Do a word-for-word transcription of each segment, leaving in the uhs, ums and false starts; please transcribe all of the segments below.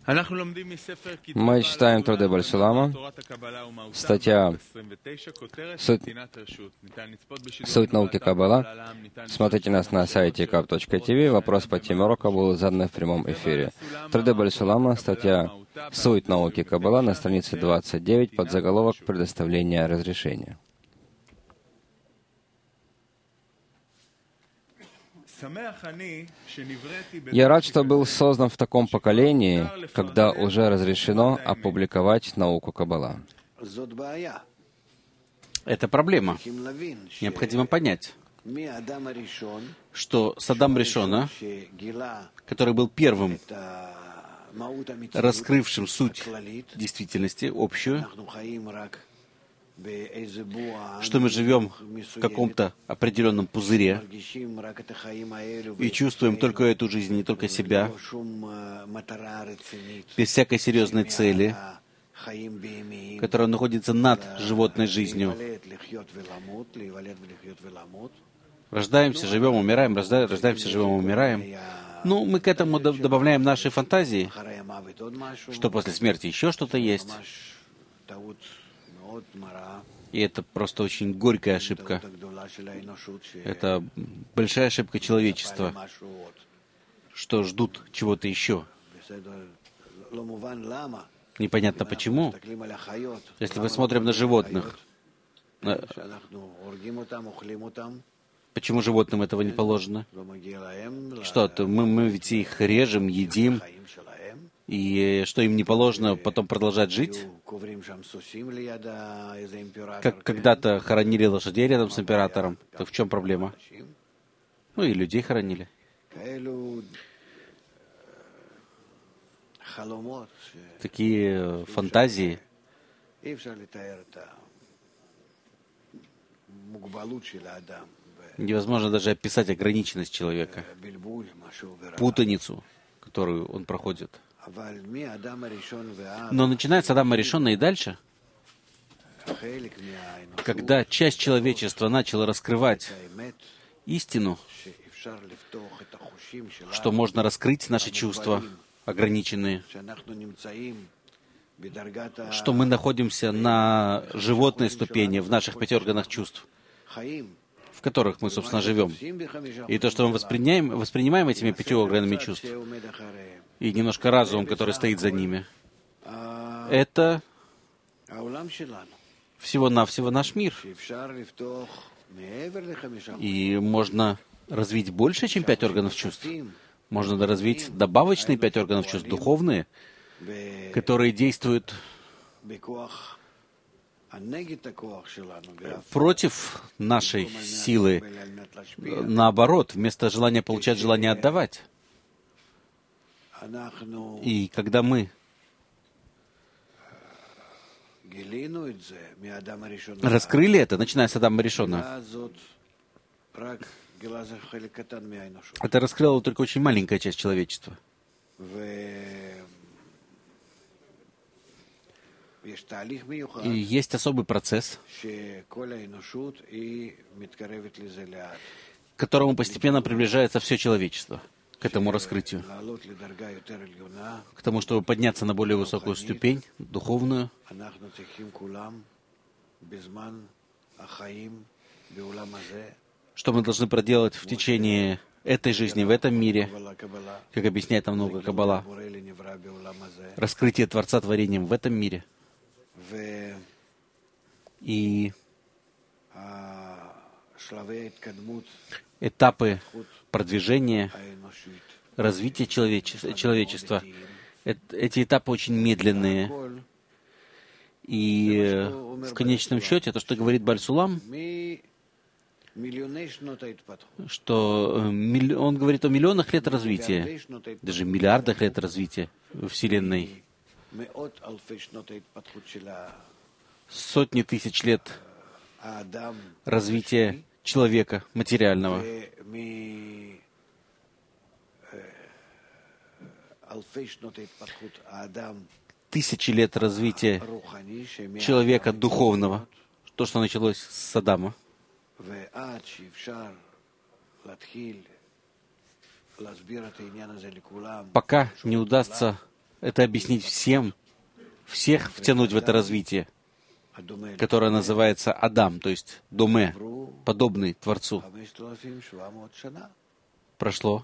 Мы читаем труды Бальсулама, статья «Суть, Суть науки Каббала». Смотрите нас на сайте каб точка ти ви. Вопрос по теме урока был задан в прямом эфире. Труды Бальсулама, статья «Суть науки Каббала» на странице двадцать девять под заголовок «Предоставление разрешения». Я рад, что был создан в таком поколении, когда уже разрешено опубликовать науку Каббала. Это проблема. Необходимо понять, что с Адам Ришона, который был первым, раскрывшим суть действительности, общую, что мы живем в каком-то определенном пузыре и чувствуем только эту жизнь, не только себя, без всякой серьезной цели, которая находится над животной жизнью. Рождаемся, живем, умираем, рождаемся, живем, умираем. Ну, мы к этому добавляем наши фантазии, что после смерти еще что-то есть. И это просто очень горькая ошибка. Это большая ошибка человечества, что ждут чего-то еще. Непонятно почему. Если мы смотрим на животных, почему животным этого не положено? Что, мы, мы ведь их режем, едим, и что им не положено потом продолжать жить? Как когда-то хоронили лошадей рядом с императором, так в чем проблема? Ну и людей хоронили. Такие фантазии. Невозможно даже описать ограниченность человека, путаницу, которую он проходит. Но начиная с Адама Ришона и дальше, когда часть человечества начала раскрывать истину, что можно раскрыть наши чувства ограниченные, что мы находимся на животной ступени в наших пяти органах чувств, в которых мы, собственно, живем. И то, что мы воспринимаем, воспринимаем этими пятью органами чувств, и немножко разум, который стоит за ними, это всего-навсего наш мир. И можно развить больше, чем пять органов чувств. Можно развить добавочные пять органов чувств, духовные, которые действуют против нашей силы, наоборот, вместо желания получать, желание отдавать. И когда мы раскрыли это, начиная с Адама Ришона, это раскрыло только очень маленькая часть человечества. И есть особый процесс, к которому постепенно приближается все человечество, к этому раскрытию, к тому, чтобы подняться на более высокую ступень, духовную. Что мы должны проделать в течение этой жизни, в этом мире, как объясняет нам наука Каббала, раскрытие Творца творением в этом мире. И этапы продвижения, развития человечества, человечества, эти этапы очень медленные. И в конечном счете, то, что говорит Бальсулам, что он говорит о миллионах лет развития, даже миллиардах лет развития Вселенной, сотни тысяч лет развития человека материального, тысячи лет развития человека духовного, то, что началось с Адама, пока не удастся это объяснить всем, всех втянуть в это развитие, которое называется Адам, то есть Доме, подобный Творцу. Прошло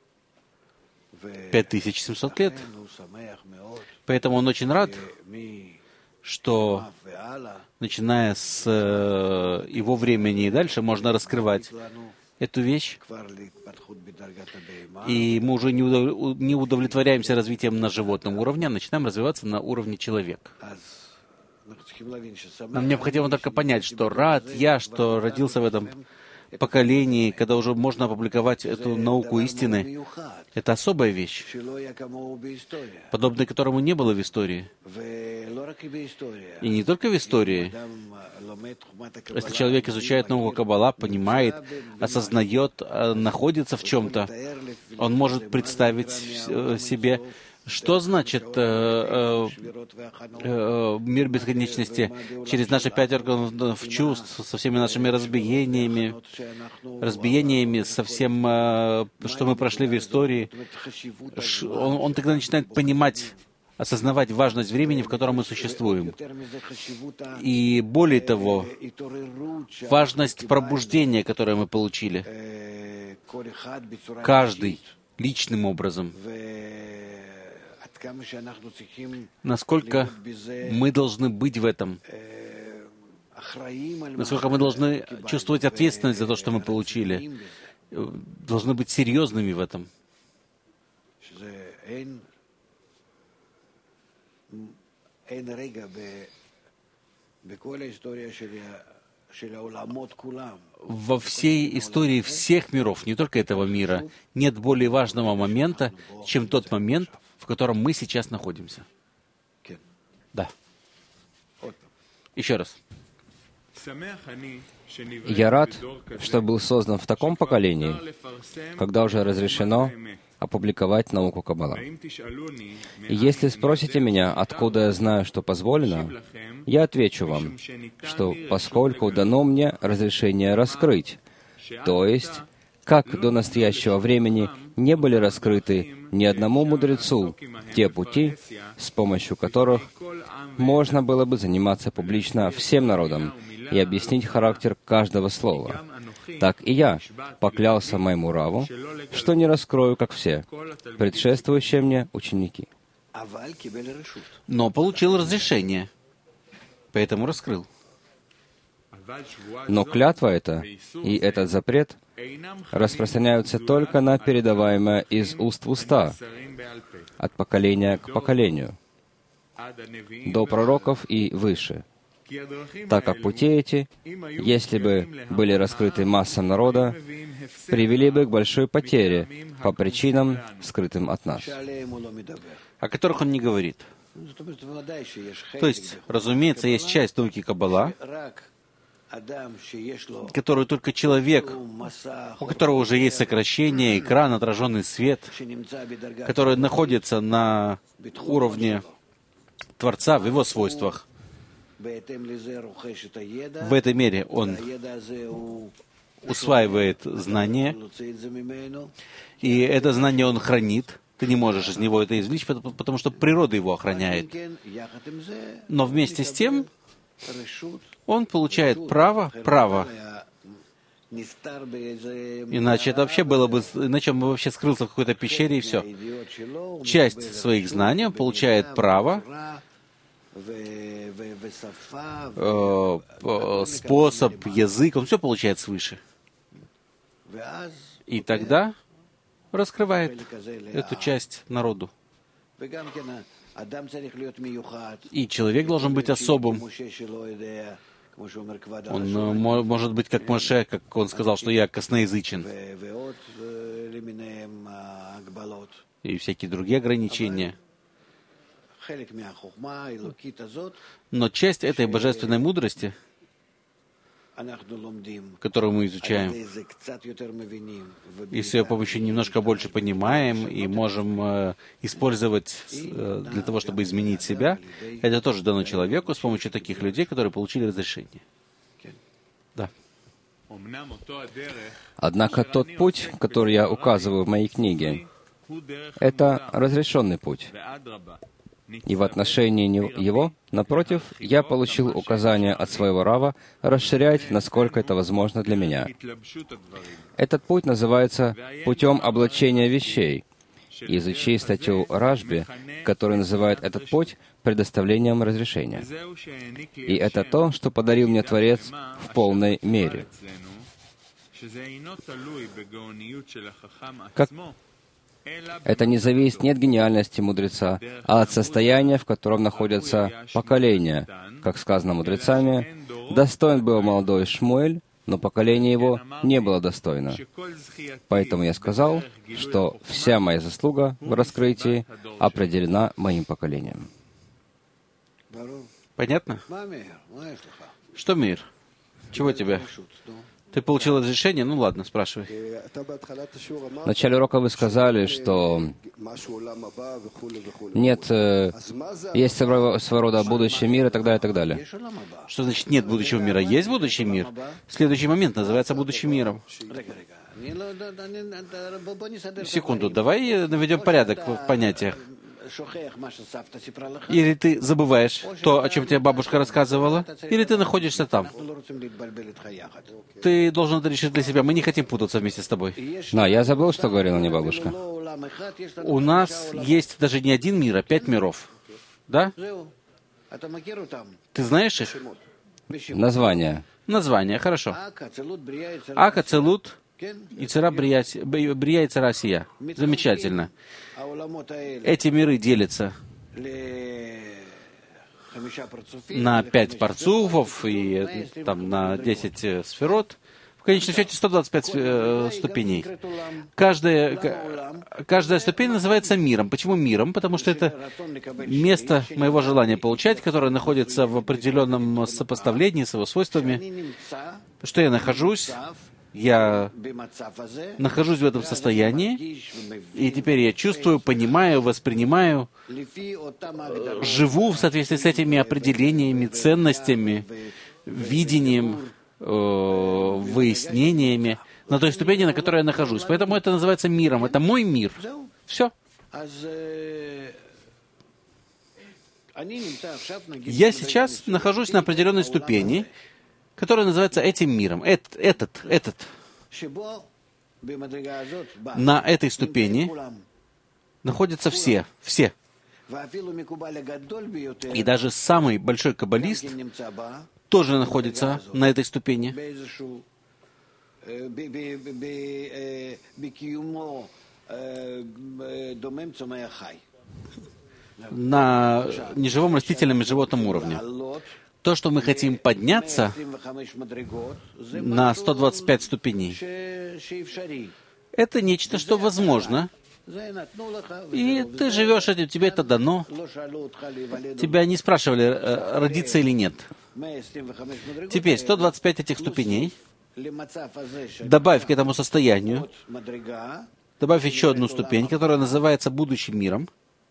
пять тысяч семьсот лет. Поэтому он очень рад, что, начиная с э, его времени и дальше, можно раскрывать эту вещь. И мы уже не, удов... не удовлетворяемся развитием на животном уровне, а начинаем развиваться на уровне человека. Нам необходимо только понять, что рад я, что родился в этом поколении, когда уже можно опубликовать эту науку истины. Это особая вещь, подобной которому не было в истории. И не только в истории. Если человек изучает науку Каббала, понимает, осознает, находится в чем-то, он может представить себе, что значит э, э, э, мир бесконечности через наши пять органов чувств, со всеми нашими разбиениями, разбиениями, со всем, э, что мы прошли в истории. Он, он тогда начинает понимать, осознавать важность времени, в котором мы существуем. И более того, важность пробуждения, которое мы получили. Каждый личным образом. Насколько мы должны быть в этом, насколько мы должны чувствовать ответственность за то, что мы получили, должны быть серьезными в этом. Во всей истории всех миров, не только этого мира, нет более важного момента, чем тот момент, в котором мы сейчас находимся. Да. Еще раз. Я рад, что был создан в таком поколении, когда уже разрешено опубликовать науку Каббала. И если спросите меня, откуда я знаю, что позволено, я отвечу вам, что поскольку дано мне разрешение раскрыть, то есть, как до настоящего времени не были раскрыты ни одному мудрецу те пути, с помощью которых можно было бы заниматься публично всем народам и объяснить характер каждого слова, так и я поклялся моему Раву, что не раскрою, как все, предшествующие мне ученики. Но получил разрешение, поэтому раскрыл. Но клятва эта и этот запрет распространяются только на передаваемое из уст в уста, от поколения к поколению, до пророков и выше, так как пути эти, если бы были раскрыты массам народа, привели бы к большой потере по причинам, скрытым от нас, о которых он не говорит. То есть, разумеется, есть часть науки Каббала, которую только человек, у которого уже есть сокращение, экран, отраженный свет, который находится на уровне Творца в его свойствах. В этой мере он усваивает знание, и это знание он хранит. Ты не можешь из него это извлечь, потому что природа его охраняет. Но вместе с тем он получает право, право. Иначе это вообще было бы, иначе он бы вообще скрылся в какой-то пещере и все. Часть своих знаний он получает право, э, способ, язык, он все получает свыше. И тогда раскрывает эту часть народу. И человек должен быть особым. Он может быть как Моше, как он сказал, что я косноязычен. И всякие другие ограничения. Но часть этой божественной мудрости, которую мы изучаем, и с ее помощью немножко больше понимаем и можем э, использовать э, для того, чтобы изменить себя, это тоже дано человеку с помощью таких людей, которые получили разрешение. Да. Однако тот путь, который я указываю в моей книге, Это разрешенный путь. И в отношении его, напротив, я получил указание от своего Рава расширять, насколько это возможно для меня. Этот путь называется «путем облачения вещей». Изучи статью Рашби, который называет этот путь предоставлением разрешения. И это то, что подарил мне Творец в полной мере. Как это не зависит ни от гениальности мудреца, а от состояния, в котором находятся поколения. Как сказано мудрецами, достоин был молодой Шмуэль, но поколение его не было достойно. Поэтому я сказал, что вся моя заслуга в раскрытии определена моим поколением. Понятно? Что мир? Чего тебе? Ты получил разрешение? Ну ладно, спрашивай. В начале урока вы сказали, что нет, э, есть своего, своего рода будущий мир и так далее, и так далее. Что значит нет будущего мира? Есть будущий мир. Следующий момент называется будущим миром. Секунду, давай наведем порядок в понятиях. Или ты забываешь то, о чем тебе бабушка рассказывала, или ты находишься там. Ты должен это решить для себя. Мы не хотим путаться вместе с тобой. Да, я забыл, что говорила мне бабушка. У нас есть даже не один мир, а пять миров. Да? Ты знаешь их? Название. Название, хорошо. Ака, Целут, Ицера, Брия, Ицера, Сия. Замечательно. Эти миры делятся на пять парцуфов и там, на десять сферот. В конечном счете сто двадцать пять э, ступеней. Каждая, каждая ступень называется миром. Почему миром? Потому что это место моего желания получать, которое находится в определенном сопоставлении с его свойствами. Что я нахожусь? Я нахожусь в этом состоянии, и теперь я чувствую, понимаю, воспринимаю, живу в соответствии с этими определениями, ценностями, видением, э, выяснениями на той ступени, на которой я нахожусь. Поэтому это называется миром. Это мой мир. Все. Я сейчас нахожусь на определенной ступени, которая называется этим миром. Этот, этот, этот. На этой ступени находятся все, все. И даже самый большой каббалист тоже находится на этой ступени. На неживом растительном и животном уровне. То, что мы хотим подняться на сто двадцать пять ступеней, это нечто, что возможно. И ты живешь этим, тебе это дано. Тебя не спрашивали, родиться или нет. Теперь сто двадцать пять этих ступеней добавь к этому состоянию, добавь еще одну ступень, которая называется будущим миром.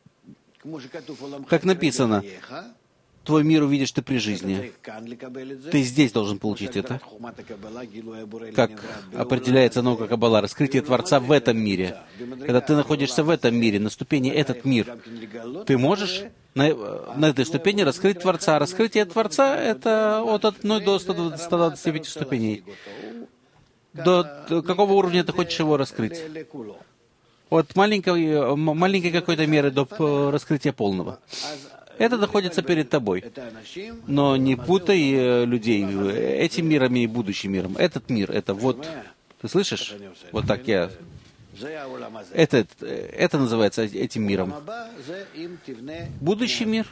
Как написано, твой мир увидишь ты при жизни. Ты здесь должен получить это. Как определяется наука Каббала, раскрытие Творца в этом мире. Когда ты находишься в этом мире, на ступени этот мир, ты можешь на, на этой ступени раскрыть Творца. Раскрытие Творца — это от одной до ста двадцати пяти ступеней. До, до какого уровня ты хочешь его раскрыть? От маленькой, маленькой какой-то меры до раскрытия полного. Это находится перед тобой. Но не путай людей этим миром и будущим миром. Этот мир, это вот... Ты слышишь? Вот так я... Это, это называется этим миром. Будущий мир.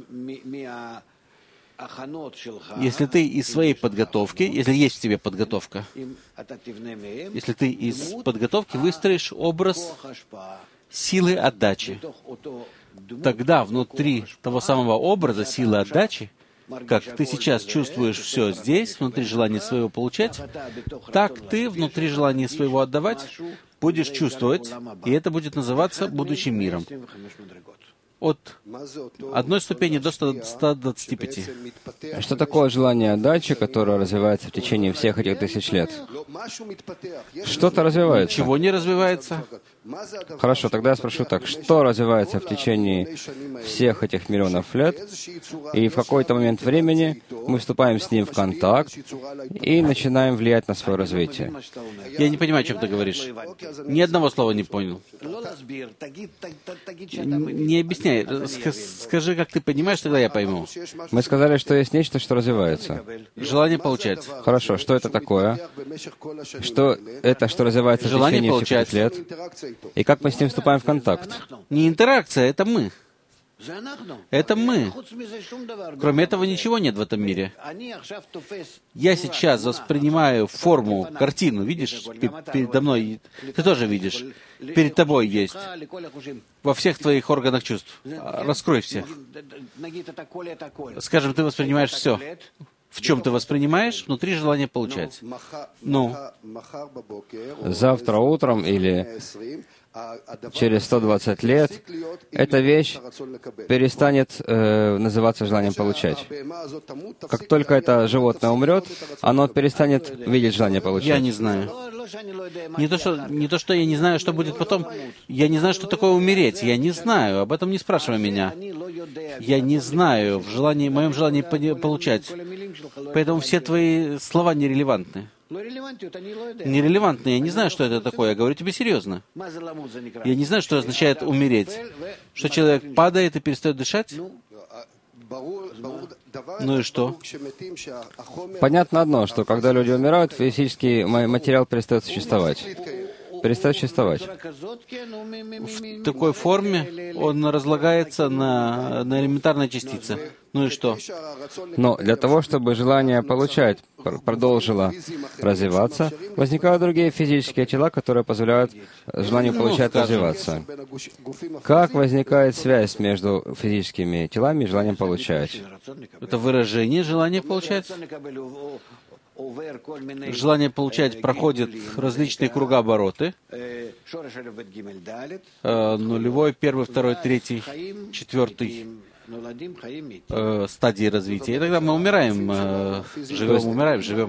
Если ты из своей подготовки, если есть в тебе подготовка, если ты из подготовки выстроишь образ силы отдачи, тогда внутри того самого образа силы отдачи, как ты сейчас чувствуешь все здесь, внутри желания своего получать, так ты внутри желания своего отдавать будешь чувствовать, и это будет называться будущим миром. от одной ступени до ста двадцати пяти. Что такое желание отдачи, которое развивается в течение всех этих тысяч лет? Что-то развивается. Чего не развивается? Хорошо, тогда я спрошу так. Что развивается в течение всех этих миллионов лет, и в какой-то момент времени мы вступаем с ним в контакт и начинаем влиять на свое развитие? Я не понимаю, о чем ты говоришь. Ни одного слова не понял. Не объясняй. Скажи, как ты понимаешь, тогда я пойму. Мы сказали, что есть нечто, что развивается. Желание получать. Хорошо, что это такое? Что это, что развивается Желание в течение получать. всех этих лет? И как мы с ним вступаем в контакт? Не интеракция, это мы. Это мы. Кроме этого ничего нет в этом мире. Я сейчас воспринимаю форму, картину, видишь, передо мной, ты тоже видишь, перед тобой есть, во всех твоих органах чувств. Раскрой все. Скажем, ты воспринимаешь все. В чем ты воспринимаешь? Внутри желания получать. Ну, завтра утром или через сто двадцать лет эта вещь перестанет э, называться желанием получать. Как только это животное умрет, оно перестанет видеть желание получать. Я не знаю. Не то, что, не то, что я не знаю, что будет потом. Я не знаю, что такое умереть. Я не знаю. Об этом не спрашивай меня. Я не знаю в желании, в моем желании получать. Поэтому все твои слова нерелевантны. Нерелевантны. Я не знаю, что это такое. Я говорю тебе серьезно. Я не знаю, что означает умереть. Что человек падает и перестает дышать? Ну и что? Понятно одно, что когда люди умирают, физический материал перестает существовать. Перестает существовать. В такой форме он разлагается на, на элементарные частицы. Ну и что? Но для того, чтобы желание получать продолжило развиваться, возникают другие физические тела, которые позволяют желанию получать ну, развиваться. Как возникает связь между физическими телами и желанием получать? Это выражение желания получать. Желание получать проходит различные кругообороты. Нулевой, первый, второй, третий, четвертый э, стадии развития. И тогда мы умираем, э, живем, умираем, живем.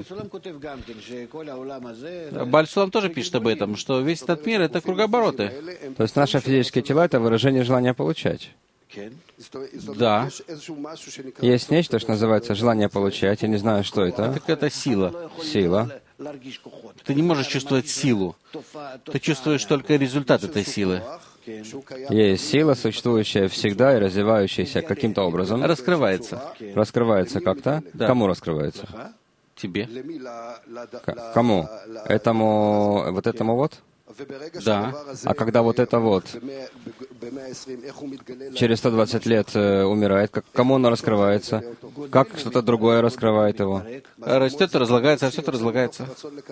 Бааль Сулам тоже пишет об этом, что весь этот мир — это кругообороты. То есть наши физические тела — это выражение желания получать. Да. Есть нечто, что называется желание получать. Я не знаю, что это. Так это сила. Сила. Ты не можешь чувствовать силу. Ты чувствуешь только результат этой силы. Есть сила, существующая всегда и развивающаяся каким-то образом. Раскрывается. Раскрывается как-то? Да. Кому раскрывается? Тебе. К- кому? Этому, вот этому вот? Да. А когда вот это вот через сто двадцать лет э, умирает, как, кому оно раскрывается? Как что-то другое раскрывает его? Растет и разлагается, растет и разлагается.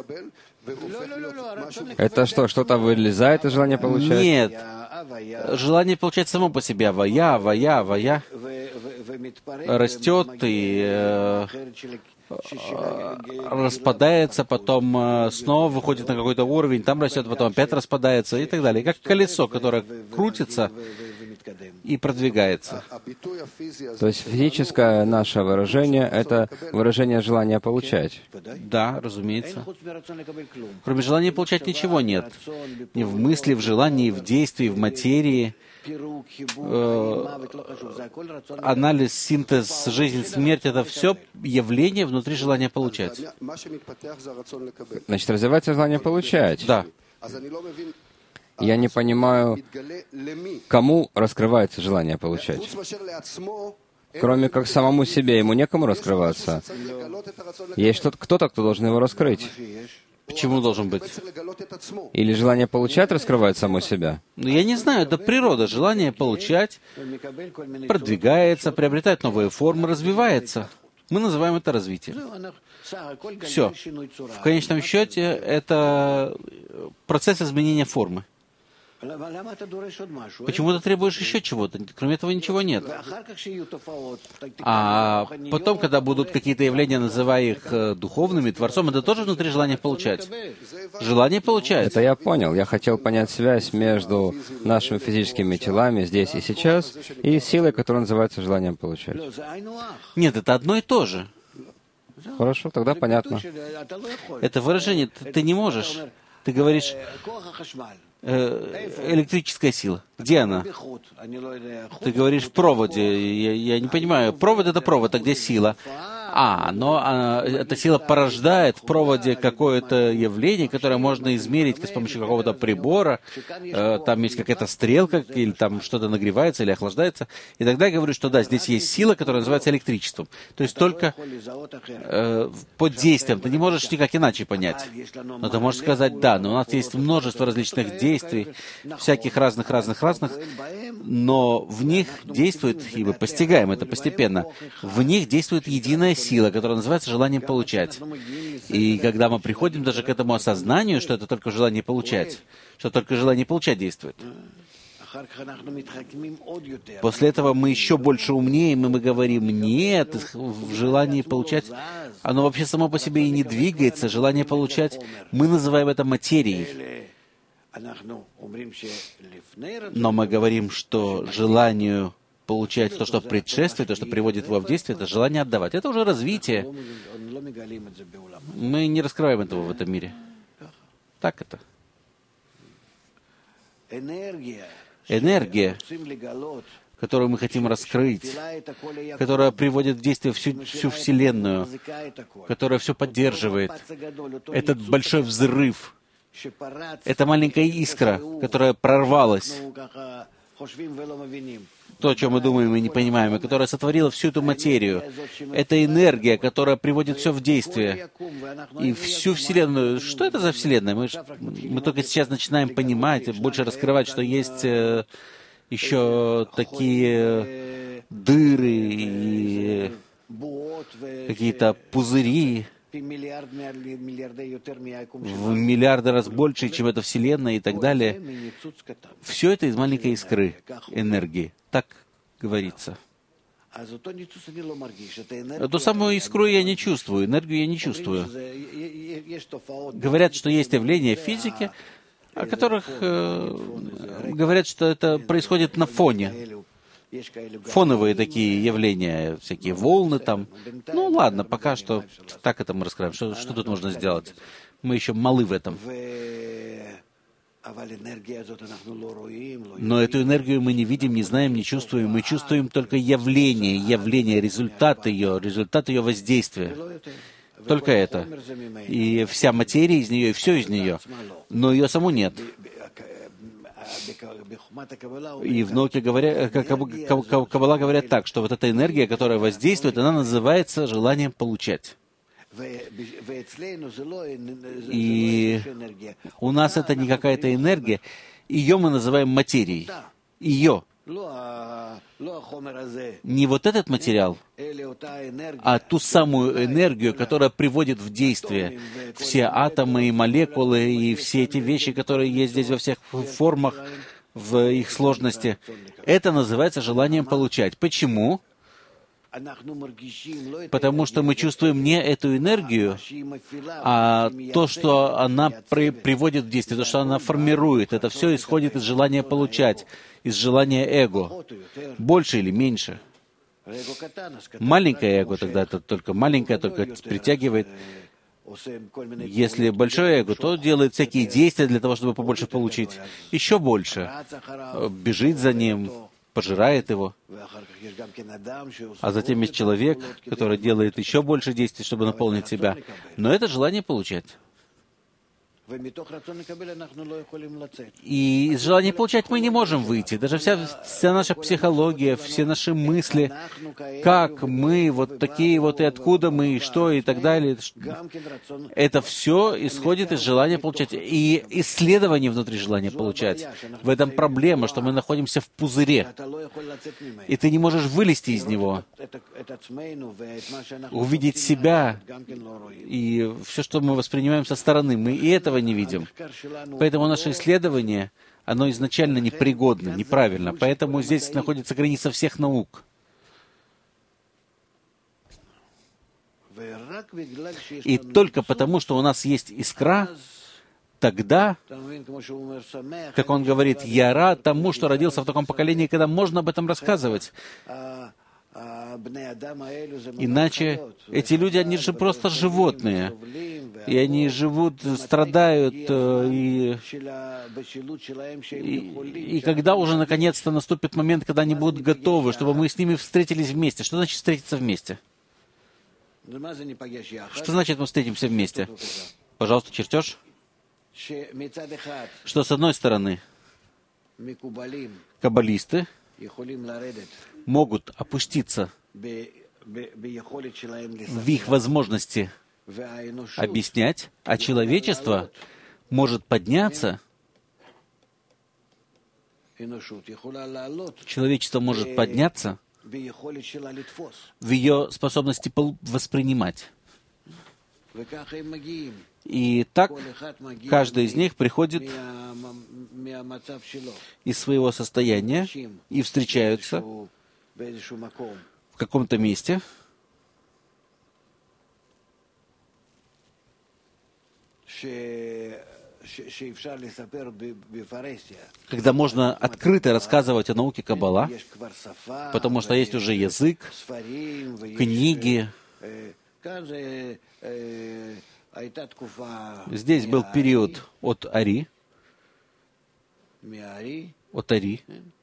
Это что, что-то вылезает из желания получать? Нет. Желание получать само по себе. Авая, авая, авая. Растет и э, распадается, потом э, снова выходит на какой-то уровень, там растет, потом опять распадается и так далее. Как колесо, которое крутится и продвигается. То есть физическое наше выражение — это выражение желания получать. Да, разумеется. Кроме желания получать ничего нет. Ни в мысли, в желании, в действии, в материи. Э, анализ, синтез, жизнь, смерть — это все явление внутри желания получать. Значит, развивается желание получать. Да. Я не понимаю, кому раскрывается желание получать. Кроме как самому себе, ему некому раскрываться. Есть что-то, кто-то, кто должен его раскрыть. Почему должен быть? Или желание получать раскрывает само себя? Ну, я не знаю, это природа. Желание получать продвигается, приобретает новые формы, развивается. Мы называем это развитием. Все. В конечном счете, это процесс изменения формы. Почему ты требуешь еще чего-то? Кроме этого ничего нет. А потом, когда будут какие-то явления, называя их э, духовными, Творцом, это тоже внутри желания получать. Желание получать. Это я понял. Я хотел понять связь между нашими физическими телами здесь и сейчас и силой, которая называется желанием получать. Нет, это одно и то же. Хорошо, тогда понятно. Это выражение, ты, ты не можешь. Ты говоришь, э, электрическая сила. Где она? Ты говоришь в проводе. Я, я не понимаю. Провод — это провод, а где сила? А, но а, эта сила порождает в проводе какое-то явление, которое можно измерить с помощью какого-то прибора. Э, там есть какая-то стрелка, или там что-то нагревается или охлаждается. И тогда я говорю, что да, здесь есть сила, которая называется электричеством. То есть только э, под действием. Ты не можешь никак иначе понять. Но ты можешь сказать, да, но у нас есть множество различных действий, всяких разных-разных-разных, но в них действует, и мы постигаем это постепенно, в них действует единая сила, которая называется желанием получать. И когда мы приходим даже к этому осознанию, что это только желание получать, что только желание получать действует, после этого мы еще больше умнеем, и мы говорим, нет, в желании получать, оно вообще само по себе и не двигается, желание получать, мы называем это материей. Но мы говорим, что желанию получать то, что предшествует, то, что приводит его в действие, это желание отдавать. Это уже развитие. Мы не раскрываем этого в этом мире. Так это. Энергия, которую мы хотим раскрыть, которая приводит в действие всю, всю Вселенную, которая все поддерживает. Этот большой взрыв, эта маленькая искра, которая прорвалась, то, о чем мы думаем и не понимаем, и которая сотворила всю эту материю. Это энергия, которая приводит все в действие. И всю Вселенную. Что это за Вселенная? Мы, ж, мы только сейчас начинаем понимать, больше раскрывать, что есть э, еще такие дыры и какие-то пузыри в миллиарды раз больше, чем эта Вселенная и так далее. Все это из маленькой искры энергии. Так говорится. Эту самую искру я не чувствую, энергию я не чувствую. Говорят, что есть явления в физике, о которых э, говорят, что это происходит на фоне. Фоновые такие явления, всякие волны там. Ну ладно, пока что так это мы раскроем. Что, что тут можно сделать? Мы еще малы в этом. Но эту энергию мы не видим, не знаем, не чувствуем. Мы чувствуем только явление, явление, результат ее, результат ее воздействия. Только это. И вся материя из нее, и все из нее. Но ее саму нет. И в науке говорят, Каббала говорят так, что вот эта энергия, которая воздействует, она называется желанием получать. И у нас это не какая-то энергия, ее мы называем материей. Ее. Не вот этот материал, а ту самую энергию, которая приводит в действие все атомы и молекулы, и все эти вещи, которые есть здесь во всех формах, в их сложности. Это называется желанием получать. Почему? Потому что мы чувствуем не эту энергию, а то, что она при, приводит в действие, то, что она формирует. Это все исходит из желания получать, из желания эго. Больше или меньше. Маленькое эго тогда это только маленькое, только притягивает. Если большое эго, то делает всякие действия для того, чтобы побольше получить. Еще больше. Бежит за ним, пожирает его. А затем есть человек, который делает еще больше действий, чтобы наполнить себя. Но это желание получать. И из желания получать мы не можем выйти. Даже вся, вся наша психология, все наши мысли, как мы, вот такие вот, и откуда мы, и что, и так далее. Это все исходит из желания получать. И исследование внутри желания получать. В этом проблема, что мы находимся в пузыре. И ты не можешь вылезти из него. Увидеть себя и все, что мы воспринимаем со стороны. Мы и этого этого не видим. Поэтому наше исследование, оно изначально непригодно, неправильно. Поэтому здесь находится граница всех наук. И только потому, что у нас есть искра, тогда, как он говорит, я рад тому, что родился в таком поколении, когда можно об этом рассказывать. Иначе эти люди, они же просто животные. И они живут, страдают, и, и, и когда уже наконец-то наступит момент, когда они будут готовы, чтобы мы с ними встретились вместе. Что значит встретиться вместе? Что значит мы встретимся вместе? Пожалуйста, чертеж. Что с одной стороны, каббалисты могут опуститься в их возможности объяснять, а человечество может подняться, человечество может подняться в ее способности воспринимать. И так каждый из них приходит из своего состояния и встречаются в каком-то месте, когда можно открыто рассказывать о науке Каббала, потому что есть уже язык, книги. Здесь был период от Ари, от Ари,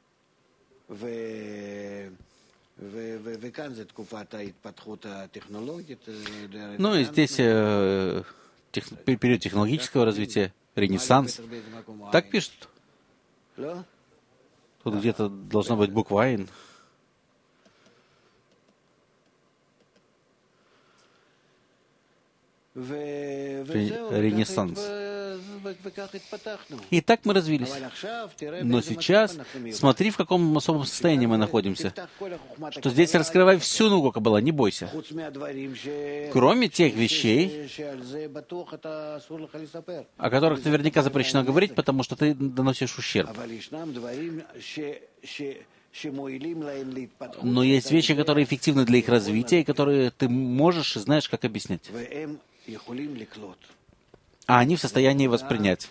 ну и здесь э, тех, период технологического развития, Ренессанс. Так пишут? Тут где-то должна быть буква «Айн». Ренессанс. И так мы развились. Но сейчас, смотри, в каком особом состоянии мы находимся. Что здесь раскрывай всю науку Каббала, не бойся. Кроме тех вещей, о которых наверняка запрещено говорить, потому что ты доносишь ущерб. Но есть вещи, которые эффективны для их развития, и которые ты можешь и знаешь, как объяснять. А они в состоянии воспринять.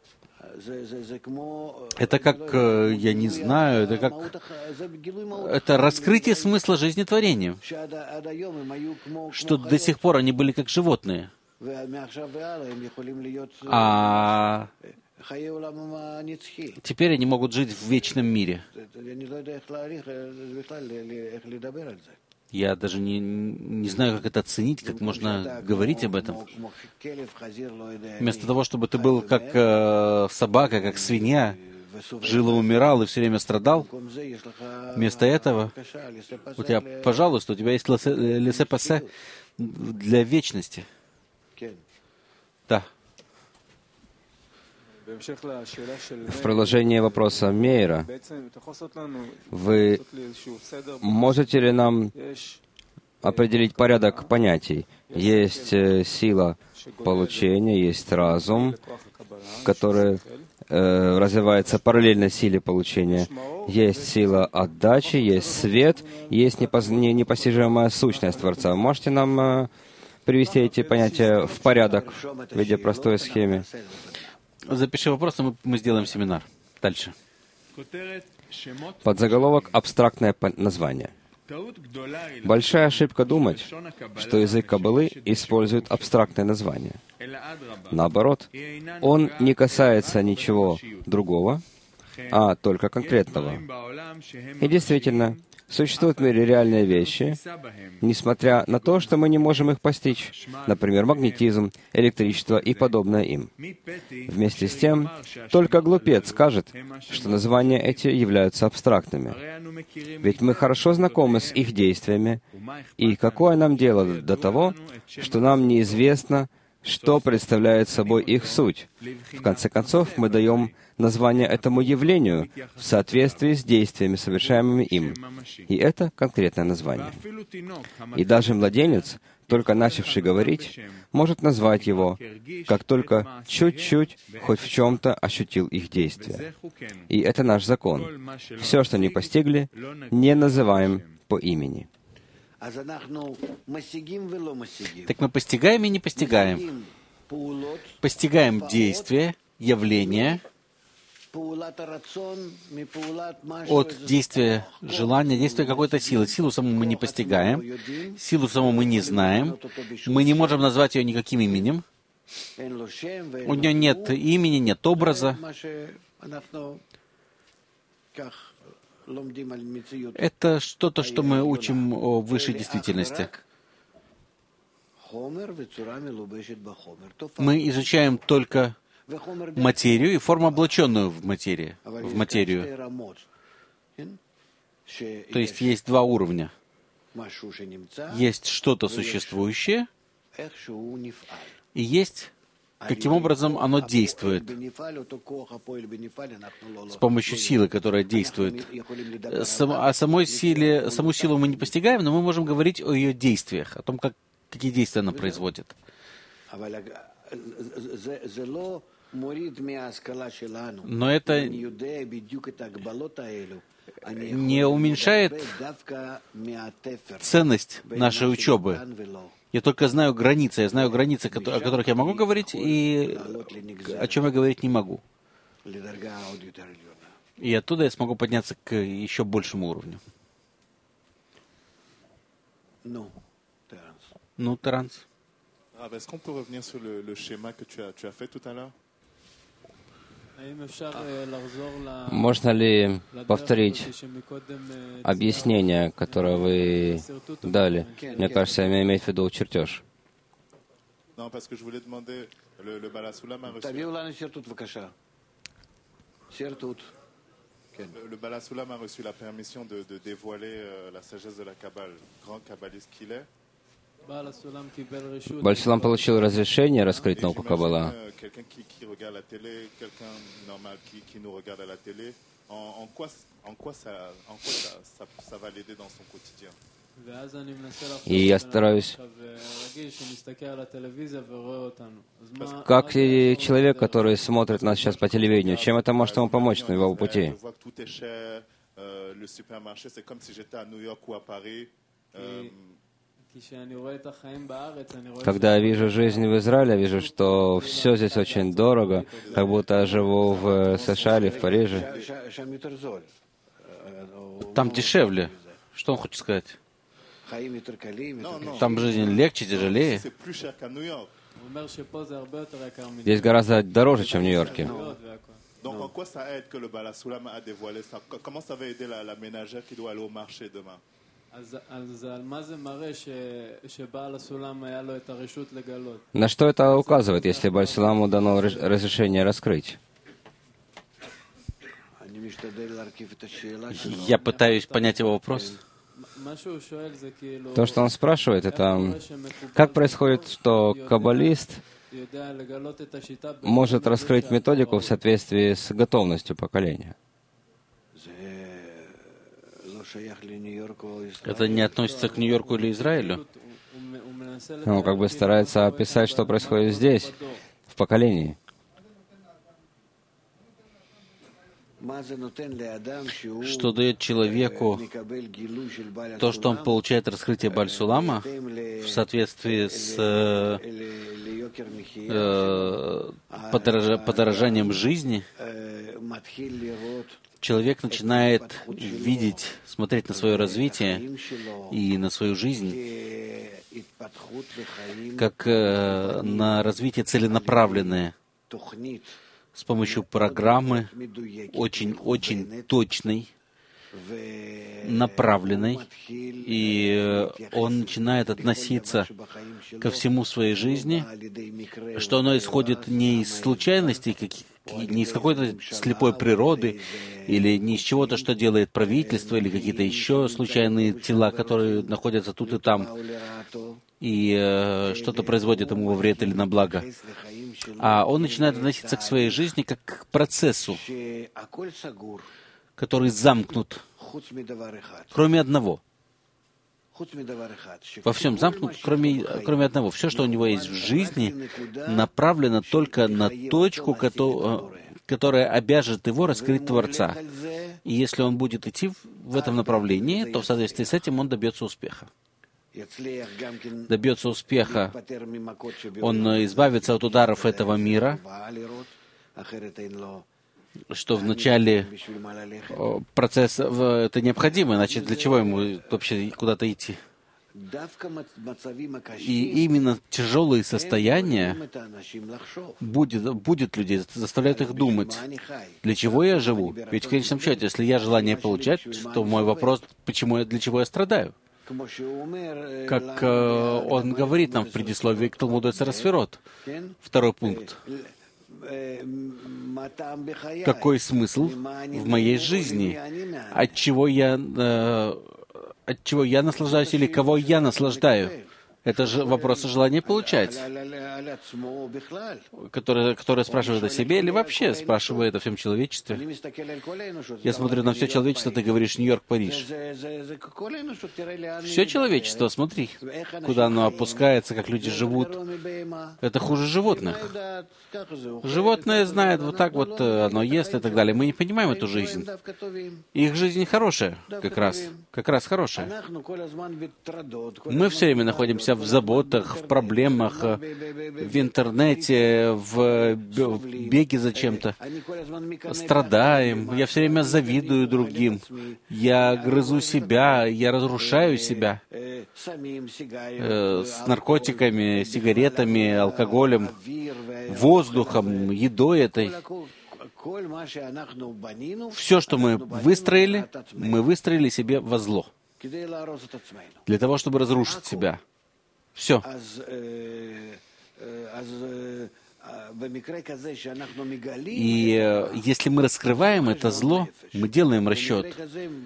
Это как, я не знаю, это как... Это раскрытие смысла жизни творения. Что до сих пор они были как животные. А теперь они могут жить в вечном мире. Я даже не, не знаю, как это оценить, как можно говорить об этом. Вместо того, чтобы ты был как э, собака, как свинья, жил и умирал, и все время страдал, вместо этого у тебя, пожалуйста, у тебя есть лесе-пассе для вечности. Да. В продолжение вопроса Мейера, вы можете ли нам определить порядок понятий? Есть э, сила получения, есть разум, который э, развивается параллельно силе получения. Есть сила отдачи, есть свет, есть непоз... непостижимая сущность Творца. Можете нам э, привести эти понятия в порядок в виде простой схемы? Запиши вопрос, мы, мы сделаем семинар. Дальше. Подзаголовок «Абстрактное название». Большая ошибка думать, что язык Каббалы использует абстрактное название. Наоборот, он не касается ничего другого, а только конкретного. И действительно, существуют в мире реальные вещи, несмотря на то, что мы не можем их постичь, например, магнетизм, электричество и подобное им. Вместе с тем, только глупец скажет, что названия эти являются абстрактными. Ведь мы хорошо знакомы с их действиями, и какое нам дело до того, что нам неизвестно что представляет собой их суть. В конце концов, мы даем название этому явлению в соответствии с действиями, совершаемыми им. И это конкретное название. И даже младенец, только начавший говорить, может назвать его, как только чуть-чуть, хоть в чем-то ощутил их действия. И это наш закон. Все, что не постигли, не называем по имени. Так мы постигаем и не постигаем. Постигаем действия, явления от действия желания, действия какой-то силы. Силу саму мы не постигаем, силу саму мы не знаем, мы не можем назвать ее никаким именем. У нее нет имени, нет образа. Это что-то, что мы учим о высшей действительности. Мы изучаем только материю и форму, облаченную в материю. В материю. То есть есть два уровня. Есть что-то существующее, и есть, каким образом оно действует, с помощью силы, которая действует. Сам, о самой силе, саму силу мы не постигаем, но мы можем говорить о ее действиях, о том, как, какие действия она производит. Но это не уменьшает ценность нашей учебы. Я только знаю границы. Я знаю границы, о которых я могу говорить, и о чем я говорить не могу. И оттуда я смогу подняться к еще большему уровню. Ну, Теранс. Можно ли повторить объяснение, которое вы дали? Мне кажется, я имею в виду чертеж. Le Bala Sulam a reçu la permission de, de dévoiler euh, la sagesse de la Kabbale, grand kabbaliste qu'il est. Бааль Сулам получил разрешение раскрыть науку Каббала. И я стараюсь, как и человек, который смотрит нас сейчас по телевидению, чем это может ему помочь на его пути? Когда я вижу жизнь в Израиле, я вижу, что все здесь очень дорого, как будто я живу в США или в Париже. Там дешевле. Что он хочет сказать? Там жизнь легче, тяжелее. Здесь гораздо дороже, чем в Нью-Йорке. Donc, en quoi ça aide que le Bala Sulam a dévoilé ça? Comment ça va aider la, la ménagère qui doit aller au marché demain? На что это указывает, если Бааль Суламу дано разрешение раскрыть? Я пытаюсь понять его вопрос. То, что он спрашивает, это как происходит, что каббалист может раскрыть методику в соответствии с готовностью поколения. Это не относится к Нью-Йорку или Израилю? Он как бы старается описать, что происходит здесь, в поколении. Что дает человеку то, что он получает раскрытие Бааль Сулама в соответствии с э, подорож, подорожанием жизни, человек начинает видеть, смотреть на свое развитие и на свою жизнь как э, на развитие целенаправленное, с помощью программы очень-очень точной, направленной, и он начинает относиться ко всему в своей жизни, что оно исходит не из случайностей, не из какой-то слепой природы, или не из чего-то, что делает правительство, или какие-то еще случайные тела, которые находятся тут и там, и э, что-то производит ему во вред или на благо. А он начинает относиться к своей жизни как к процессу, который замкнут, кроме одного. Во всем замкнут, кроме, кроме одного. Все, что у него есть в жизни, направлено только на точку, которая обяжет его раскрыть Творца. И если он будет идти в этом направлении, то в соответствии с этим он добьется успеха. Добьется успеха, он избавится от ударов этого мира, что вначале процесс это необходимо, иначе для чего ему вообще куда-то идти? И именно тяжелые состояния будет, будет людей, заставляют их думать, для чего я живу? Ведь в конечном счете, если я желание получать, то мой вопрос, почему я, для чего я страдаю? Как э, он говорит нам в предисловии к Талмуду Эцер ха-Сферот. Второй пункт. Какой смысл в моей жизни? От чего я, э, от чего я наслаждаюсь или кого я наслаждаю? Это же вопрос о желании получать, который, который спрашивает о себе или вообще спрашивает о всем человечестве. Я смотрю на все человечество, ты говоришь Нью-Йорк, Париж. Все человечество, смотри, куда оно опускается, как люди живут. Это хуже животных. Животные знают, вот так вот оно ест и так далее. Мы не понимаем эту жизнь. Их жизнь хорошая, как раз. Как раз хорошая. Мы все время находимся в заботах, в проблемах, в интернете, в беге за чем-то. Страдаем. Я все время завидую другим. Я грызу себя, я разрушаю себя э, с наркотиками, сигаретами, алкоголем, воздухом, едой этой. Все, что мы выстроили, мы выстроили себе во зло. Для того, чтобы разрушить себя. Все. И э, если мы раскрываем это зло, мы делаем расчет.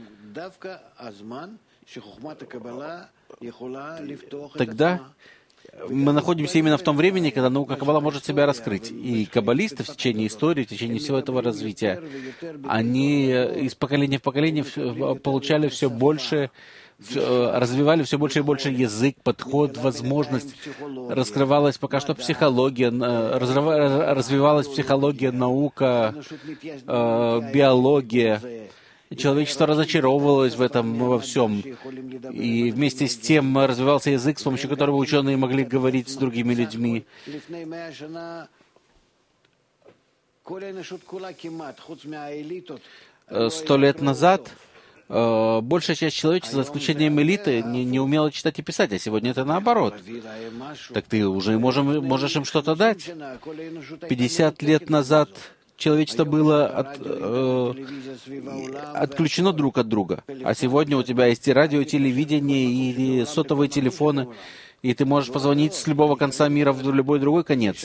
Тогда мы находимся именно в том времени, когда наука Каббала может себя раскрыть. И каббалисты в течение истории, в течение всего этого развития, они из поколения в поколение получали все больше, развивали все больше и больше язык, подход, возможность. Раскрывалась пока что психология, развивалась психология, наука, биология. Человечество разочаровывалось в этом, во всем. И вместе с тем развивался язык, с помощью которого ученые могли говорить с другими людьми. Сто лет назад большая часть человечества, за исключением элиты, не, не умела читать и писать, а сегодня это наоборот. Так ты уже можем, можешь им что-то дать. пятьдесят лет назад человечество было от, э, отключено друг от друга. А сегодня у тебя есть и радио, и телевидение, и сотовые телефоны, и ты можешь позвонить с любого конца мира в любой другой конец.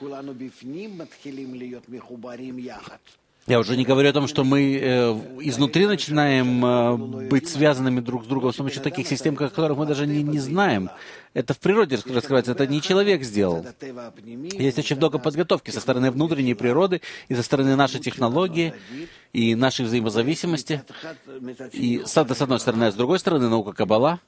Я уже не говорю о том, что мы э, изнутри начинаем э, быть связанными друг с другом с помощью таких систем, которых мы даже не, не знаем. Это в природе раскрывается, это не человек сделал. Есть очень много подготовки со стороны внутренней природы и со стороны нашей технологии и нашей взаимозависимости. И с одной стороны, а с другой стороны, наука Каббала,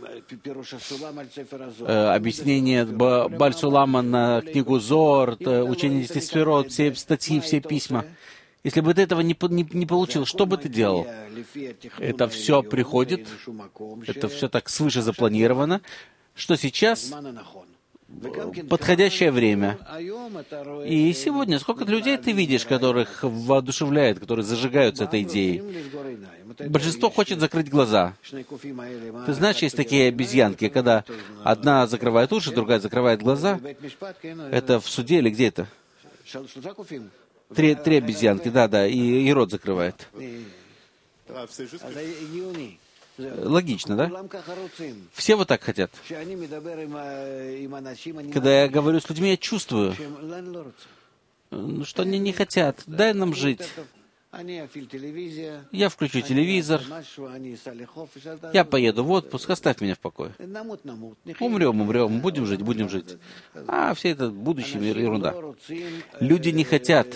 э, объяснение Баль Сулама на книгу Зоар, учение десяти сферот, все статьи, все письма. Если бы ты этого не, не, не получил, что бы ты делал? Это все приходит, это все так свыше запланировано, что сейчас подходящее время. И сегодня сколько людей ты видишь, которых воодушевляет, которые зажигаются этой идеей? Большинство хочет закрыть глаза. Ты знаешь, есть такие обезьянки, когда одна закрывает уши, другая закрывает глаза. Это в суде или где это? Три, три обезьянки, да, да, и, и рот закрывает. Логично, да? Все вот так хотят. Когда я говорю с людьми, я чувствую, что они не хотят. Дай нам жить. Я включу телевизор. Я поеду в отпуск, оставь меня в покое. Умрем, умрем, будем жить, будем жить. А все это будущее ерунда. Люди не хотят,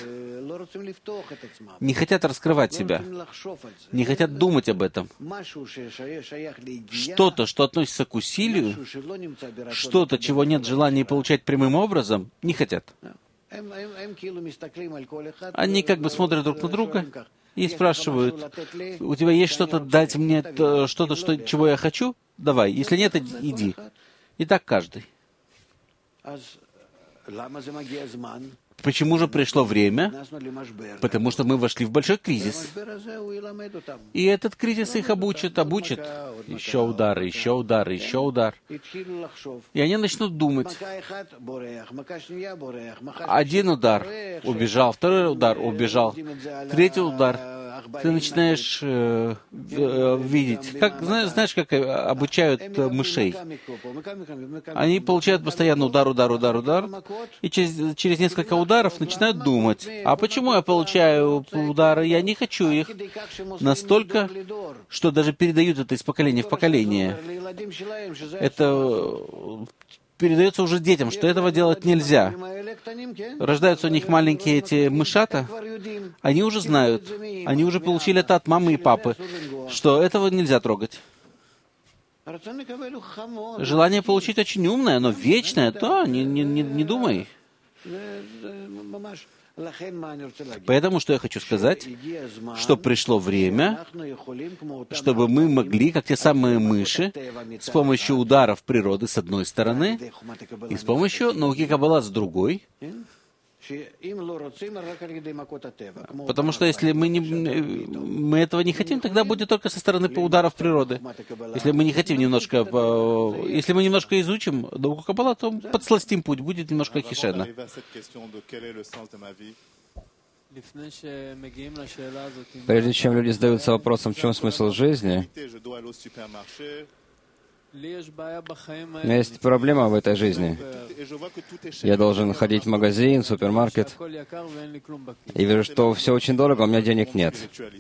не хотят раскрывать себя, не хотят думать об этом. Что-то, что относится к усилию, что-то, чего нет желания получать прямым образом, не хотят. Они как бы смотрят друг на друга и спрашивают: у тебя есть что-то дать мне, что-то, что, чего я хочу? Давай. Если нет, иди. И так каждый. Почему же пришло время? Потому что мы вошли в большой кризис. И этот кризис их обучит, обучит. Еще удары, еще удары, еще удар. И они начнут думать. Один удар — убежал, второй удар — убежал, третий удар — ты начинаешь э, э, видеть. Как, знаешь, как обучают мышей? Они получают постоянно удар, удар, удар, удар, и через, через несколько ударов начинают думать: а почему я получаю удары? Я не хочу их. Настолько, что даже передают это из поколения в поколение. Это передается уже детям, что этого делать нельзя. Рождаются у них маленькие эти мышата, они уже знают, они уже получили это от мамы и папы, что этого нельзя трогать. Желание получить очень умное, но вечное, то не, не, не, не думай. Поэтому, что я хочу сказать, что пришло время, чтобы мы могли, как те самые мыши, с помощью ударов природы с одной стороны и с помощью науки Каббала с другой. Потому что если мы, не, мы этого не хотим, тогда будет только со стороны по ударов природы. Если мы не хотим немножко, если мы немножко изучим науку Каббала, то подсластим путь, будет немножко хишена. Прежде чем люди задаются вопросом, в чем смысл жизни, у меня есть проблема в этой жизни. Я должен ходить в магазин, в супермаркет, и вижу, что все очень дорого, у меня денег нет.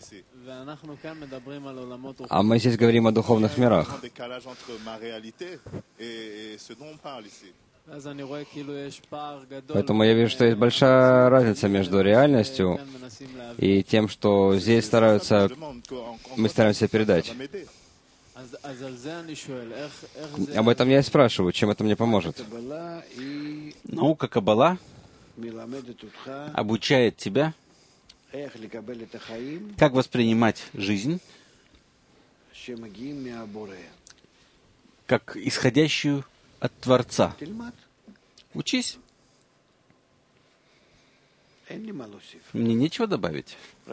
А мы здесь говорим о духовных мирах. Поэтому я вижу, что есть большая разница между реальностью и тем, что здесь стараются, мы стараемся передать. Об этом я и спрашиваю, чем это мне поможет. Наука Каббала обучает тебя, как воспринимать жизнь, как исходящую от Творца. Учись. Мне нечего добавить.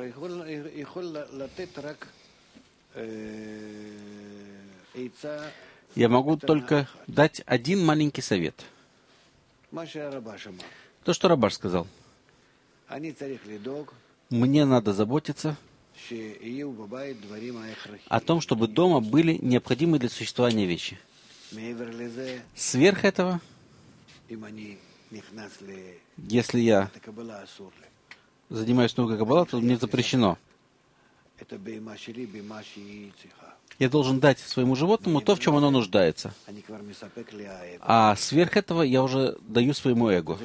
Я могу только дать один маленький совет. То, что Рабаш сказал. Мне надо заботиться о том, чтобы дома были необходимые для существования вещи. Сверх этого, если я занимаюсь наукой Каббала, то мне запрещено. Я должен дать своему животному то, в чем оно нуждается. А сверх этого я уже даю своему эго.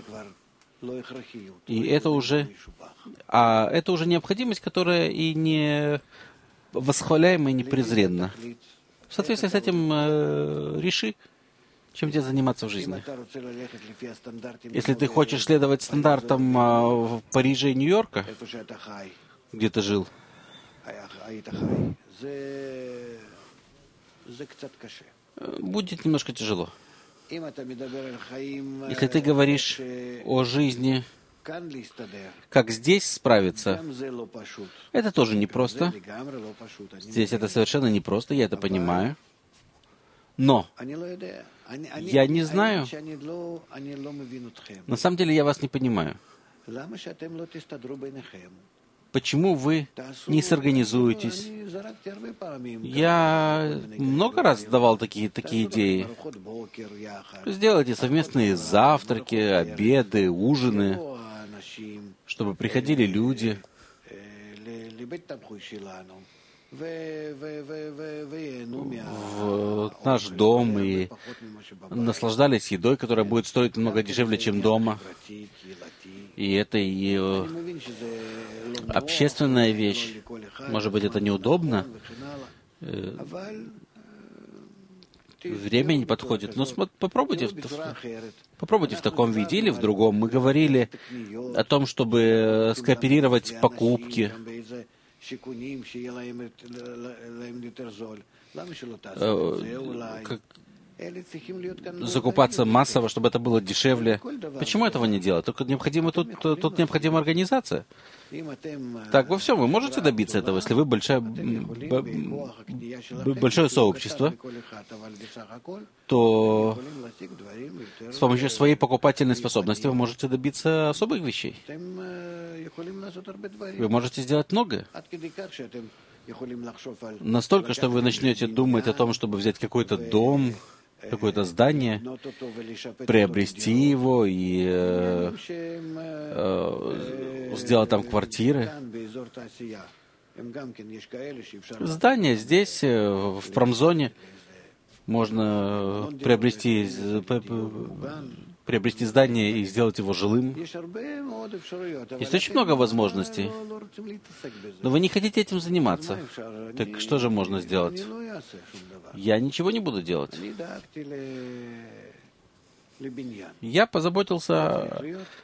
И это уже, а это уже необходимость, которая и не восхваляема, и не презренна. В соответствии с этим э, реши, чем тебе заниматься в жизни. Если ты хочешь следовать стандартам э, в Париже и Нью-Йорка, где ты жил, будет немножко тяжело. Если ты говоришь о жизни, как здесь справиться, это тоже непросто. Здесь это совершенно непросто, я это понимаю. Но я не знаю, на самом деле я вас не понимаю. Почему вы не сорганизуетесь? Я много раз давал такие, такие идеи. Сделайте совместные завтраки, обеды, ужины, чтобы приходили люди в наш дом и наслаждались едой, которая будет стоить намного дешевле, чем дома. И это и общественная вещь. Может быть, это неудобно. Время не подходит. Но попробуйте, попробуйте в таком виде или в другом. Мы говорили о том, чтобы скооперировать покупки. Как закупаться массово, чтобы это было дешевле. Почему этого не делать? Только необходима тут, тут необходима организация. Так, во всем вы можете добиться этого, если вы большое, большое сообщество, то с помощью своей покупательной способности вы можете добиться особых вещей. Вы можете сделать многое. Настолько, что вы начнете думать о том, чтобы взять какой-то дом, какое-то здание, приобрести его и э, э, сделать там квартиры. Здание здесь, в промзоне, можно приобрести, приобрести здание и сделать его жилым. Есть очень много возможностей. Но вы не хотите этим заниматься. Так что же можно сделать? Я ничего не буду делать. Я позаботился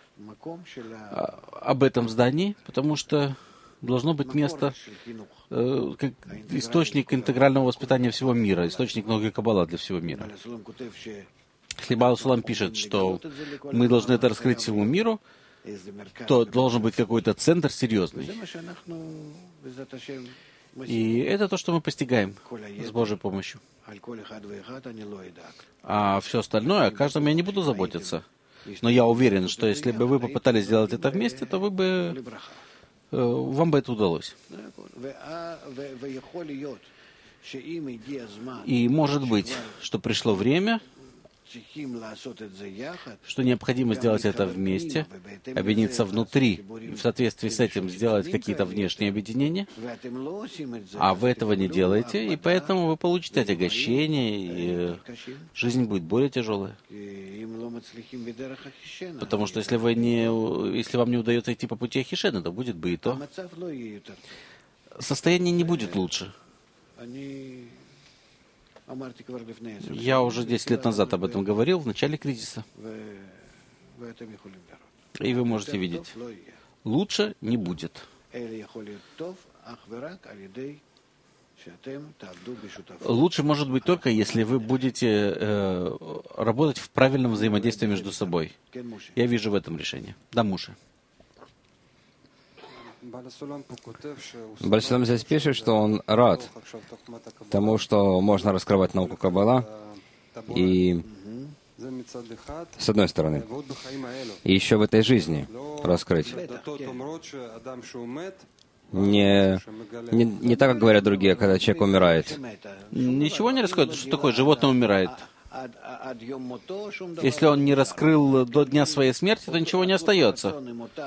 об этом здании, потому что должно быть место, э, как источник интегрального воспитания всего мира, источник науки Каббала для всего мира. Хлибал Сулам пишет, что мы должны это раскрыть всему миру, то должен быть какой-то центр серьезный. И это то, что мы постигаем с Божьей помощью. А все остальное, о каждом я не буду заботиться. Но я уверен, что если бы вы попытались сделать это вместе, то вы бы, вам бы это удалось. И может быть, что пришло время, что необходимо сделать это вместе, объединиться внутри, и в соответствии с этим сделать какие-то внешние объединения, а вы этого не делаете, и поэтому вы получите отягощение, и жизнь будет более тяжелая. Потому что если, вы не, если вам не удается идти по пути Ахишена, то будет бы и то. Состояние не будет лучше. Я уже десять лет назад об этом говорил, в начале кризиса. И вы можете видеть, лучше не будет. Лучше может быть только, если вы будете э, работать в правильном взаимодействии между собой. Я вижу в этом решение. Да, Муше. Бальсулам здесь пишет, что он рад тому, что можно раскрывать науку Каббала, и с одной стороны, и еще в этой жизни раскрыть. Не, не, не так, как говорят другие, когда человек умирает. Ничего не раскроет, что такое животное умирает. Если он не раскрыл до дня своей смерти, то ничего не остается.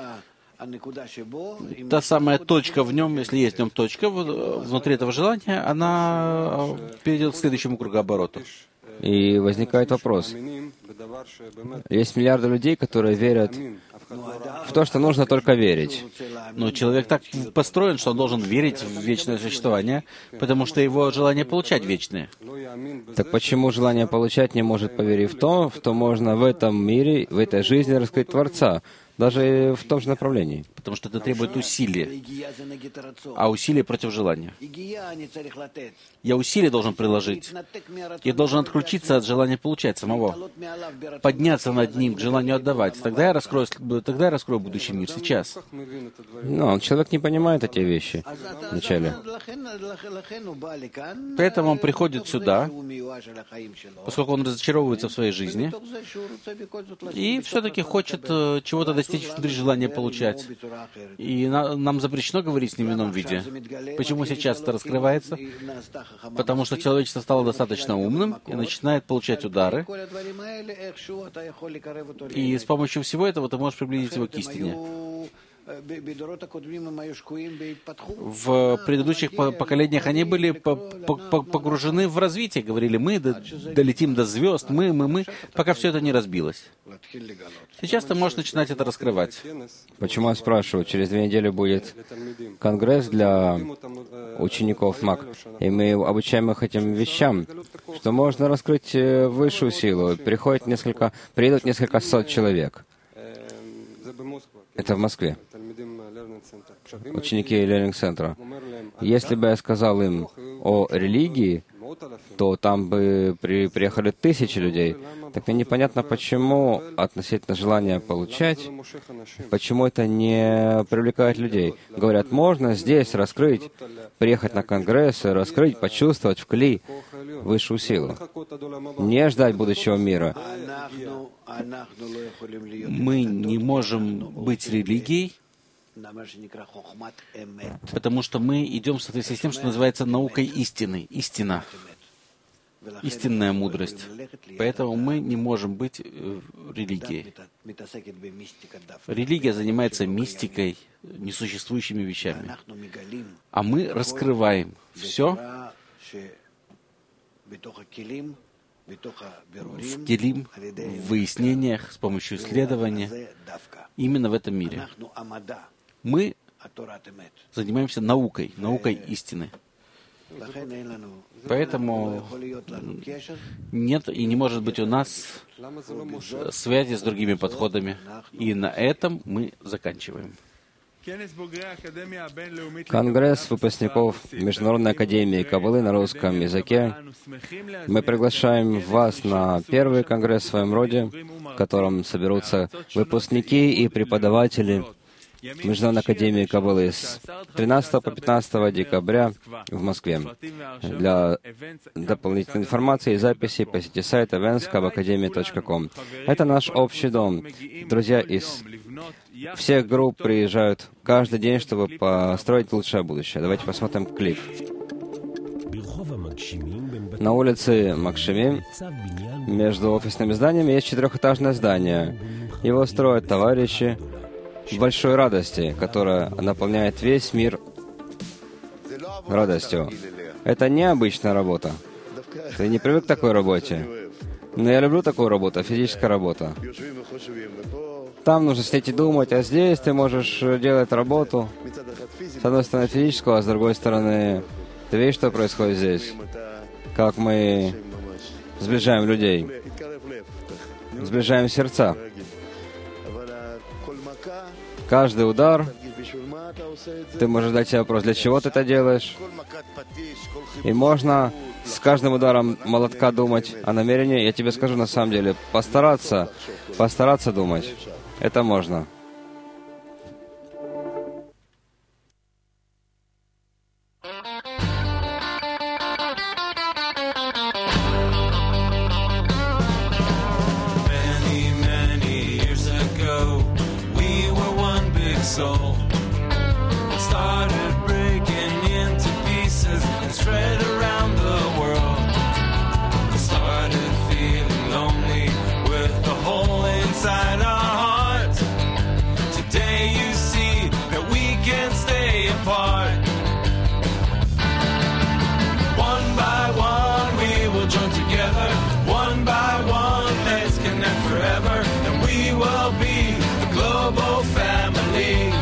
Та самая точка в нем, если есть в нем точка, внутри этого желания, она перейдет к следующему кругообороту. И возникает вопрос. Есть миллиарды людей, которые верят в то, что нужно только верить. Но человек так построен, что он должен верить в вечное существование, потому что его желание получать вечное. Так почему желание получать не может, поверив в то, что можно в этом мире, в этой жизни раскрыть Творца? Даже в том же направлении. Потому что это требует усилия. А усилия против желания. Я усилия должен приложить. Я должен отключиться от желания получать самого. Подняться над ним, к желанию отдавать. Тогда я раскрою, тогда я раскрою будущий мир сейчас. Но человек не понимает эти вещи вначале. Поэтому он приходит сюда, поскольку он разочаровывается в своей жизни, и все-таки хочет чего-то достичь внутри желания получать. И на, нам запрещено говорить с ним в ином виде. Почему сейчас это раскрывается? Потому что человечество стало достаточно умным и начинает получать удары. И с помощью всего этого ты можешь приблизить его к истине. В предыдущих поколениях они были погружены в развитие. Говорили, мы долетим до звезд, мы, мы, мы, пока все это не разбилось. Сейчас ты можешь начинать это раскрывать. Почему я спрашиваю? Через две недели будет конгресс для учеников МАК, и мы обучаем их этим вещам, что можно раскрыть высшую силу. Приходит несколько, приедут несколько сот человек. Это в Москве. Ученики Лернинг-центра. Если бы я сказал им о религии, то там бы при, приехали тысячи людей. Так мне непонятно, почему относительно желания получать, почему это не привлекает людей. Говорят, можно здесь раскрыть, приехать на конгресс, раскрыть, почувствовать в кли высшую силу. Не ждать будущего мира. Мы не можем быть религией, потому что мы идем в соответствии с тем, что называется наукой истины. Истина. Истинная мудрость. Поэтому мы не можем быть э, религией. Религия занимается мистикой, несуществующими вещами. А мы раскрываем все в келим, в выяснениях, с помощью исследования, именно в этом мире. Мы занимаемся наукой, наукой истины. Поэтому нет и не может быть у нас связи с другими подходами. И на этом мы заканчиваем. Конгресс выпускников Международной академии Каббалы на русском языке. Мы приглашаем вас на первый конгресс в своем роде, в котором соберутся выпускники и преподаватели Международной академии Каббалы с тринадцатого по пятнадцатое декабря в Москве. Для дополнительной информации и записи посетите сайт events точка academy точка com. Это наш общий дом. Друзья из всех групп приезжают каждый день, чтобы построить лучшее будущее. Давайте посмотрим клип. На улице Макшими между офисными зданиями есть четырехэтажное здание. Его строят товарищи в большой радости, которая наполняет весь мир радостью. Это необычная работа. Ты не привык к такой работе. Но я люблю такую работу, физическая работа. Там нужно сидеть и думать, а здесь ты можешь делать работу. С одной стороны физическую, а с другой стороны, ты видишь, что происходит здесь? Как мы сближаем людей, сближаем сердца. Каждый удар, ты можешь задать себе вопрос, для чего ты это делаешь? И можно с каждым ударом молотка думать о намерении. Я тебе скажу на самом деле, постараться, постараться думать. Это можно. Soul it started breaking into pieces and spread around the world. We started feeling lonely with the hole inside our hearts. Today you see that we can stay apart. One by one we will join together. One by one let's connect forever, and we will be a global family.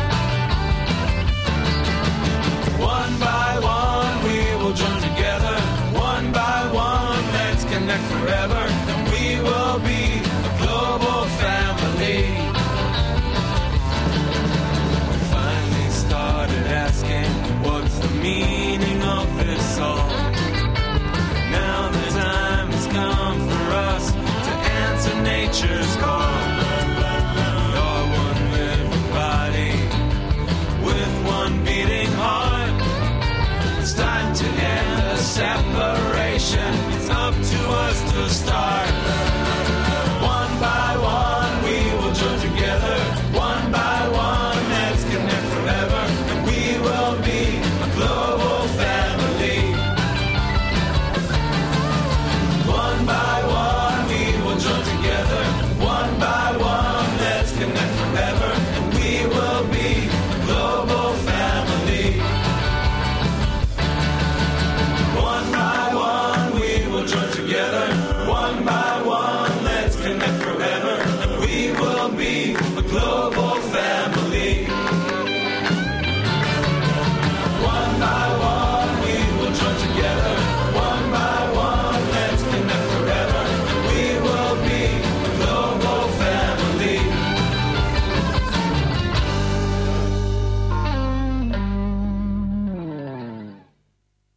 One by one we will join together. One by one let's connect forever, and we will be a global family. We finally started asking, what's the meaning of this all? Now the time has come for us to answer nature's call. You're one living body with one beating heart. It's time to end the separation. It's up to us to start.